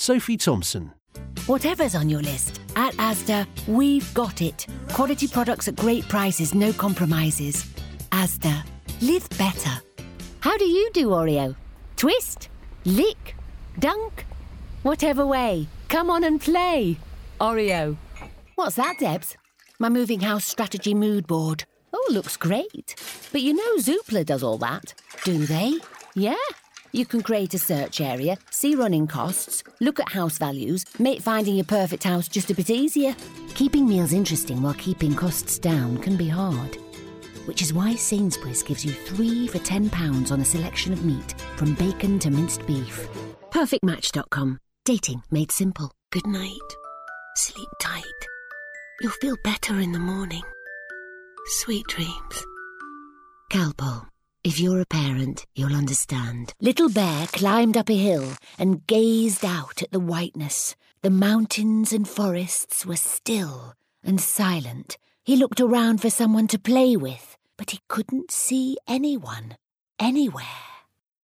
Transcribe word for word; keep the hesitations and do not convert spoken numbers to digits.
Sophie Thompson. Whatever's on your list, at Asda, we've got it. Quality products at great prices, no compromises. Asda. Live better. How do you do, Oreo? Twist? Lick? Dunk? Whatever way. Come on and play. Oreo. What's that, Debs? My moving house strategy mood board. Oh, looks great. But you know Zoopla does all that. Do they? Yeah. You can create a search area, see running costs, look at house values, make finding your perfect house just a bit easier. Keeping meals interesting while keeping costs down can be hard. Which is why Sainsbury's gives you three for ten pounds on a selection of meat, from bacon to minced beef. perfect match dot com. Dating made simple. Good night. Sleep tight. You'll feel better in the morning. Sweet dreams. Calpol. If you're a parent, you'll understand. Little Bear climbed up a hill and gazed out at the whiteness. The mountains and forests were still and silent. He looked around for someone to play with, but he couldn't see anyone, anywhere.